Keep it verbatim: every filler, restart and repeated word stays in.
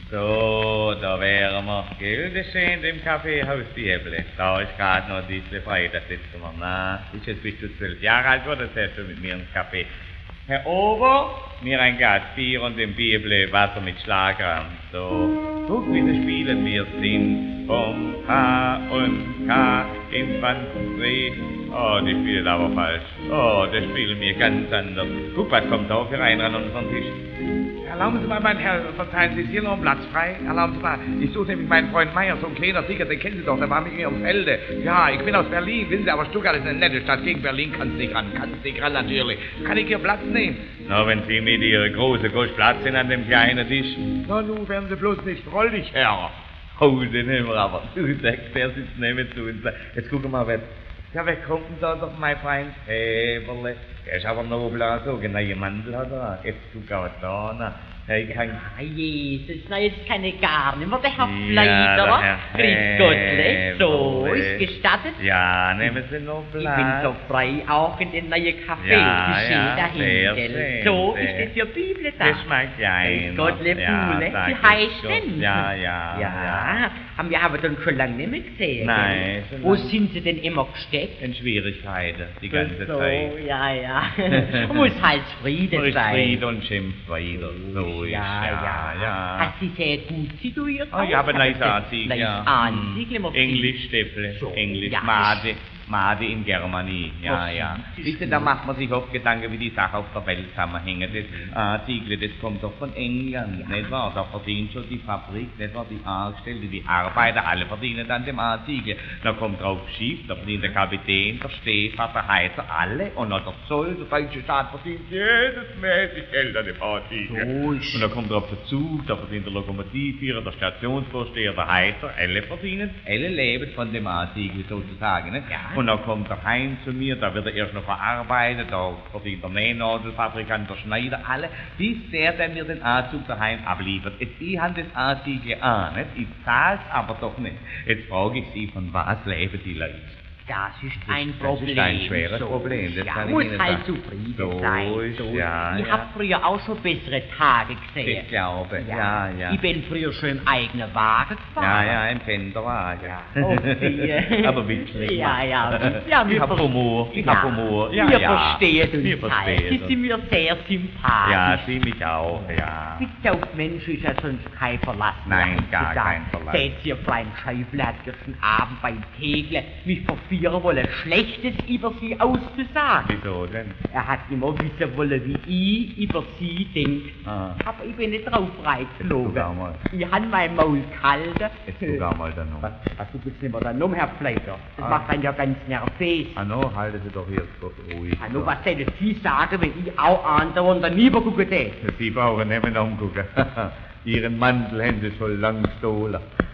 So, da wären wir. Gell, das steht im Kaffeehaus Bieble. Da ist gerade noch diese frei, da sitzen wir. Na, ist jetzt bist du zwölf Jahre alt geworden, das hast du mit mir ins Café. Herr Ober, mir ein Glas Bier und im Bieble Wasser mit Schlagrahm. So, guck, wie wir spielen, wir sind vom H und K Infanterie. Oh, die spielen aber falsch. Oh, das spielen wir ganz anders. Guck, was kommt da für einen an unseren Tisch? Erlauben Sie mal, mein Herr, verzeihen Sie, ist hier noch ein Platz frei? Erlauben Sie mal, ich suche nämlich meinen Freund Meier, so ein kleiner Tiger, den kennen Sie doch, der war mit mir am Felde. Ja, ich bin aus Berlin, wissen Sie, aber Stuttgart ist eine nette Stadt, gegen Berlin kannst du nicht ran, kannst du nicht ran, natürlich. Kann ich hier Platz nehmen? Na, wenn Sie mit Ihrer großen Gusch Platz sind an dem kleinen Tisch. Na, nun werden Sie bloß nicht rollig, Herr. Oh, den nehmen wir aber. Du sagst, der sitzt neben zu uns. Jetzt gucken wir mal, wer... Ja, wer kommt denn da doch, mein Freund? Heberle. Der ist aber nobel, so, genau, ihr Mandel hat er. Jetzt guck auch da, na. Ich kann... Ah, Jesus, na, jetzt kann ich gar nicht mehr, der Herr Ja, Fleiderer. der Herr Grüß Gottle, so, Heberle. ist gestattet. Ja, nehmen Sie noch Ich Platz. bin so frei, auch in den neuen Café. Ja, ich ja, stehe dahin, sehr gell. schön, So, sehr. ist das Ihr Bibel da. Das mag sein. Grüß Gottle, Bule, sag wie ich heißt Gott. denn? Ja, ja, Ja, haben wir aber dann schon lange nicht mehr gesehen. Nein, gell. schon Wo lang- sind Sie denn immer gesteckt? In Schwierigkeiten, die ganze so, Zeit. ja, ja. Muss halt Friede Man ist sein. Fried und schimpft weiter. So ist Ja, ja. ja. Hat sie sehr gut situiert? Oh, ich habe ein neues Anzug, Neues ja. Anzug, immer viel. Englisch, Steffle, So, Englisch, ja. Made, Made in Germany, ja, Was ja. ist Wisst ihr, da macht man sich oft Gedanken, wie die Sache auf der Welt zusammenhängt. Das Anzug, das kommt doch von England, nicht wahr? Da verdient schon die Fabrik, nicht wahr? Die Angestellten, die Arbeiter, alle verdienen an dem Anzug. Da kommt drauf Schiff, da verdient der Kapitän, der Stehfahrer, der Heizer, alle. Und noch der Zoll, der deutsche Staat verdient jedes mäßig Geld an dem Anzug. So ist- Und da kommt drauf der Zug, da verdient der Lokomotivführer, der Stationsvorsteher, der Heizer, alle verdienen, alle leben von dem Anzug sozusagen. Nicht? Ja. Und dann kommt der Heim zu mir, da wird er erst noch verarbeitet, da verdient der Nähnadelfabrikant, der Schneider, alle, bis der dann mir den Anzug daheim abliefert. Jetzt, ich habe das Anzug an, nicht? Ich zahle es aber doch nicht. Jetzt frage ich Sie, von was leben die Leute? Das ist Das- ein das Problem. ist ein schweres so. Problem, das ja, kann ich muss Ihnen halt sagen. zufrieden So sein. ist, ja, ich ja. habe früher auch schon bessere Tage gesehen. Ich glaube, ja, ja. Ich bin früher schon im eigenen Wagen gefahren. Ja, ja, im Penderwagen. Ja. Okay. Aber witzig. Ja, ja, ja, ich wir hab ver- Humor, ich ja. hab Humor. Ja, wir ja. verstehen uns Wir halt. verstehen Sie uns. sind mir sehr sympathisch. Ja, Sie mich auch, ja. Bitte auf Mensch ist ja sonst kein Verlass. Nein, mehr, gar gesagt. kein Verlass. Seht ihr, Freund Scheibler hat gestern Abend beim Kegeln mich verführen wollen, Schlechtes über Sie auszusagen. Wieso denn? Er hat immer wissen wollen, wie ich über Sie denke. Ah. Aber ich bin nicht drauf reingeflogen. Jetzt sogar mal. Ich habe mein Maul gehalten. Jetzt sogar mal dann noch. Was, was du jetzt nicht mehr dann um, Herr Fleiter? Das Ah. macht einen ja ganz nervös. Hanno, halten Sie doch jetzt kurz ruhig. Hallo, was sollen Sie sagen, wenn ich auch andauernd daneben gucke? Sie brauchen nicht mehr umgucken. Ihren Mantel haben Sie schon lang gestohlen.